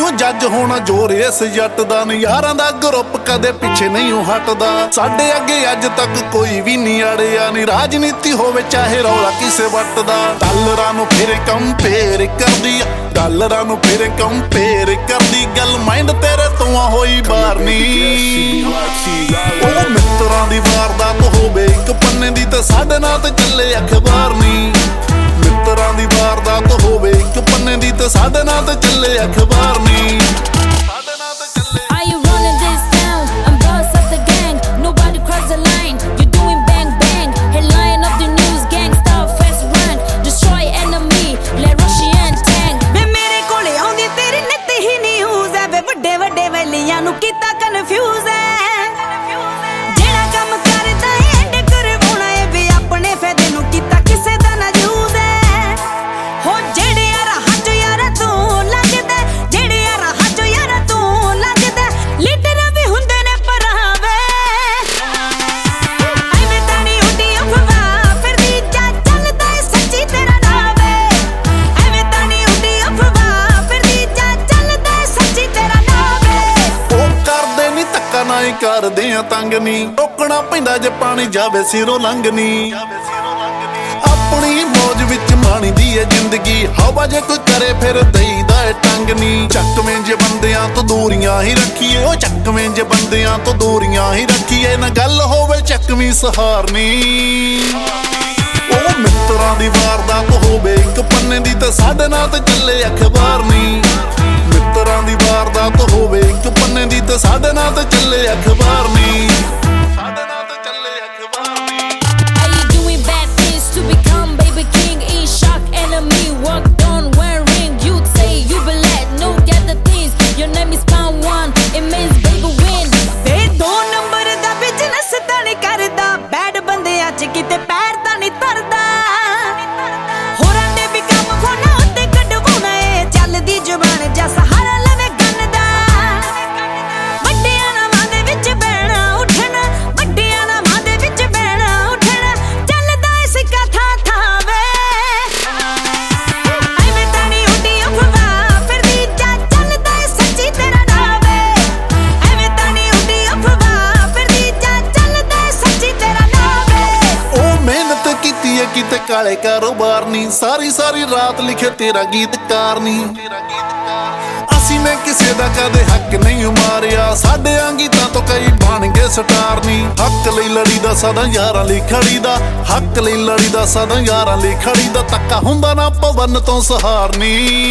ਓ ਜੱਜ ਹੋਣਾ ਜ਼ੋਰ ਇਸ ਜੱਟ ਦਾ, ਯਾਰਾਂ ਦਾ ਗਰੁੱਪ ਕਦੇ ਪਿੱਛੇ ਨਹੀਂ ਹਟਦਾ। ਸਾਡੇ ਅੱਗੇ ਅੱਜ ਤੱਕ ਕੋਈ ਵੀ ਨਹੀਂ ਅੜਿਆ, ਨੀ ਰਾਜਨੀਤੀ ਹੋਵੇ ਚਾਹੇ ਰੌਲਾ ਕਿਸੇ ਵੱਟ ਦਾ। ਡਾਲਰਾਂ ਨੂੰ ਫਿਰ ਕੰਪੇਅਰ ਕਰਦੀ, ਡਾਲਰਾਂ ਨੂੰ ਫਿਰ ਕੰਪੇਅਰ ਕਰਦੀ, ਗੱਲ ਮਾਈਂਡ ਤੇਰੇ ਤੋਂ ਹੋਈ ਬਾਹਰ ਨੀ। ਉਹ ਮਿੱਤਰਾਂ ਦੀ ਵਾਰਦਾਤ ਹੋਵੇ ਇੱਕ ਪੰਨੇ ਦੀ, ਤੇ ਸਾਡੇ ਨਾਲ ਤੇ ਚੱਲੇ ਅਖਬਾਰ ਨੀ। ਮਿੱਤਰਾਂ ਦੀ ਵਾਰਦਾਤ ਹੋਵੇ ਇੱਕ ਪੰਨੇ ਦੀ, ਤੇ ਸਾਡੇ ਨਾਲ ਤੇ ਚੱਲੇ ਅਖਬਾਰ ਨੀ। ਕੀਤਾ ਕਨਫਿਊਜ਼ ਹੈ ਜਿਹੜਾ ਕੰਮ ਕਰਦਾ ਐਂਡ ਕਰਵਾਉਣਾ ਏ ਵੀ ਆਪਣੇ ਫਾਇਦੇ ਨੂੰ, ਕੀਤਾ ਕਿਸੇ ਦਾ ਨਾ ਯੂਜ਼ ਹੈ। ਹੋ ਜਿਹੜੇ ਰਾਹਾਂ ਚੋਂ ਯਾਰਾ ਤੂੰ ਲੱਗਦਾ, ਜਿਹੜੇ ਰਾਹਾਂ ਚੋਂ ਯਾਰਾ ਤੂੰ ਲੱਗਦਾ, ਲੀਡਰ ਵੀ ਹੁੰਦੇ ਨੇ ਪਰਾਵੇ। ਐਵੇਂ ਤਾਂ ਨਹੀਂ ਉੱਡੀ ਅਫਵਾਹ ਫਿਰਦੀ, ਜਾ ਚੱਲਦਾ ਏ ਸੱਚੀ ਤੇਰਾ ਨਾਮ ਏ। ਐਵੇਂ ਤਾਂ ਨਹੀਂ ਉੱਡੀ ਅਫਵਾਹ ਫਿਰਦੀ, ਜਾ ਚੱਲਦਾ ਏ ਸੱਚੀ ਤੇਰਾ ਨਾਮ ਏ। ਨਾ ਹੀ ਕਰਦੇ ਆ ਤੰਗ ਨੀ, ਰੋਕਣਾ ਪੈਂਦਾ ਜੇ ਪਾਣੀ ਜਾਵੇ ਸਿਰੋਂ ਲੰਘ ਨੀ। ਆਪਣੀ ਮੌਜ ਵਿੱਚ ਮਾਣੀ ਦੀ ਏ ਜ਼ਿੰਦਗੀ, ਹਵਾ ਜੇ ਕੋਈ ਕਰੇ ਫਿਰ ਦਈਦਾ ਏ ਟੰਗ ਨੀ। ਚੱਕਵੇਂ ਜੇ ਬੰਦਿਆਂ ਤੋਂ ਦੂਰੀਆਂ ਹੀ ਰੱਖੀਏ, ਉਹ ਚੱਕਵੇਂ ਜੇ ਬੰਦਿਆਂ ਤੋਂ ਦੂਰੀਆਂ ਹੀ ਰੱਖੀਏ, ਨਾ ਗੱਲ ਹੋਵੇ ਚੱਕਵੀਂ ਸਹਾਰਨੀ। ਉਹ ਮਿੱਤਰਾਂ ਦੀ ਵਾਰਦਾਤ ਹੋਵੇ ਇੱਕ ਪੰਨੇ ਦੀ, ਤੇ ਸਾਡੇ ਨਾਲ ਤੇ ਚੱਲੇ ਅਖਬਾਰ ਨੀ। ਮਿੱਤਰਾਂ ਦੀ ਵਾਰਦਾਤ ਹੋਵੇ ਇੱਕ ਪੰਨੇ ਦੀ, ਤੇ ਸਾਡੇ ਨਾਲ ਤੇ ਚੱਲੇ ਅਖਬਾਰ ਨੀ। ਸਾਡੇ ਨਾਲ ਤੇ ਚੱਲੇ ਅਖਬਾਰ ਨੀ। Are you doing bad things to become baby king? In shock enemy work done when ring. You'd say you believe no get the things. Your name is pound one, it means baby win. ਤੇ 2 number ਦਾ business ਤਾਂ ਨਹੀਂ ਕਰਦਾ, bed ਬੰਦਿਆਂ 'ਚ ਕਿਤੇ ਪੈਰ ਤਾਂ ਨਹੀਂ ਧਰਦਾ। ਹੋਰਾਂ ਦੇ ਵੀ ਕੰਮ ਫੋਨਾਂ ਉੱਤੇ ਕਢਵਾਉਣਾ ਏ, ਚੱਲਦੀ ਜ਼ੁਬਾਨ ਜਾਂ ਸਹਾਰਾ ਲਵੇ ਗੰਨ ਦਾ। ਵੱਡਿਆਂ ਨਾਮਾਂ ਦੇ ਵਿੱਚ ਬਹਿਣਾ ਉੱਠਣਾ, ਵੱਡਿਆਂ ਨਾਮਾਂ ਦੇ ਵਿੱਚ ਬਹਿਣਾ ਉੱਠਣਾ, ਚੱਲਦਾ ਏ ਸਿੱਕਾ ਥਾਂ ਥਾਂ ਵੇ। ਐਵੇਂ ਤਾਂ ਨਹੀਂ ਉੱਡੀ ਅਫਵਾਹ ਫਿਰਦੀ, ਜਾ ਚੱਲਦਾ ਏ ਸੱਚੀ ਤੇਰਾ ਨਾਮ ਏ। ਐਵੇਂ ਤਾਂ ਨਹੀਂ ਉੱਡੀ ਅਫਵਾਹ ਫਿਰਦੀ, ਜਾ ਚੱਲਦਾ ਏ ਸੱਚੀ ਤੇਰਾ ਨਾਮ ਏ। ਉਹ ਮਿਹਨਤ ਕੀਤੀ ਏ ਕਿਤੇ ਕਾਲੇ ਕਾਰੋਬਾਰ ਨੀ, ਸਾਰੀ ਸਾਰੀ ਰਾਤ ਲਿਖੇ ਤੇਰਾ ਗੀਤਕਾਰ ਨੀ। ਅਸੀਂ ਨੇ ਕਿਸੇ ਦਾ ਕਦੇ ਹੱਕ ਨਹੀਂ ਮਾਰਿਆ, ਸਾਡੇ ਗੀਤਾਂ ਤੋਂ ਕਈ ਬਣ ਗਏ ਸਟਾਰ ਨੀ। ਹੱਕ ਲਈ ਲੜੀ ਦਾ ਸਦਾ ਯਾਰਾਂ ਲਈ ਖੜੀ ਦਾ, ਹੱਕ ਲਈ ਲੜੀ ਦਾ ਸਦਾ ਯਾਰਾਂ ਲਈ ਖੜੀ ਦਾ, ਤੱਕਾ ਹੁੰਦਾ ਨਾ ਪਵਨ ਤੋਂ ਸਹਾਰਨੀ।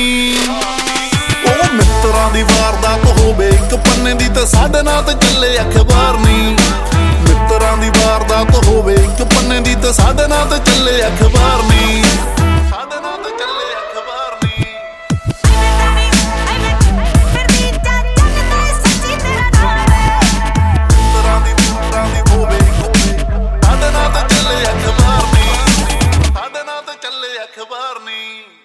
ਉਹ ਮਿੱਤਰਾਂ ਦੀ ਵਾਰਦਾਤ ਹੋਵੇ ਇੱਕ ਪੰਨੇ ਦੀ, ਤੇ ਸਾਡੇ ਨਾਲ ਤੇ ਚੱਲੇ ਅਖਬਾਰ ਨੀ। ਮਿੱਤਰਾਂ ਦੀ ਵਾਰਦਾਤ ਹੋਵੇ ਇੱਕ ਪੰਨੇ ਦੀ, ਤੇ ਸਾਡੇ ਨਾਲ ਤੇ ਚੱਲੇ ਅਖਬਾਰ ਨੀ। ਸਾਡੇ ਨਾਲ ਤੇ ਚੱਲੇ ਅਖਬਾਰ ਨੀ। ਮਿੱਤਰਾਂ ਦੀ ਹੋਵੇ ਸਾਡੇ ਨਾਲ ਤੇ ਚੱਲੇ ਅਖਬਾਰ ਨੀ, ਸਾਡੇ ਨਾਲ ਤੇ ਚੱਲੇ ਅਖਬਾਰ ਨੀ।